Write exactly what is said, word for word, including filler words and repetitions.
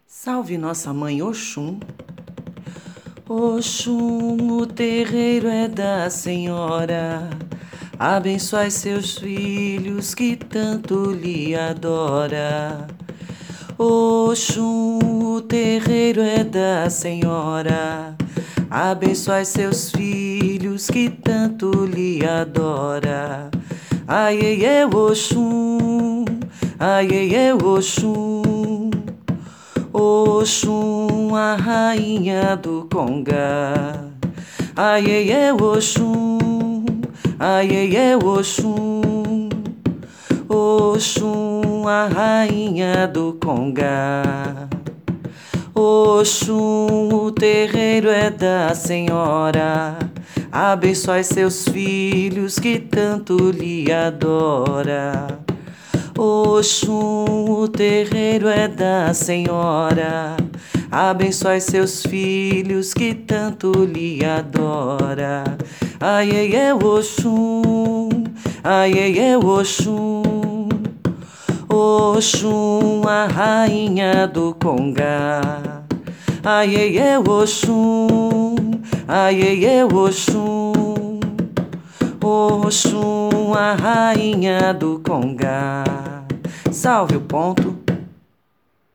Salve nossa mãe Oxum. Oxum, o terreiro é da senhora. Abençoai seus filhos que tanto lhe adora. Oxum, o terreiro é da senhora. Abençoai seus filhos que tanto lhe adora. Ai, ai, é Oxum, ai, ai, é Oxum. Oxum, a rainha do Congá. Ai, ai, é Oxum, ai, ai, é Oxum. Oxum, a rainha do Congá. Oxum, o terreiro é da senhora. Abençoai seus filhos que tanto lhe adora. Oxum, o terreiro é da senhora. Abençoai seus filhos que tanto lhe adora. Ai, ai, é Oxum, ai, ai, é Oxum. Oxum, a rainha do Congá. Ai, ai, é Oxum, ai, ai, é Oxum. Oxum, a rainha do Congá. Salve o ponto.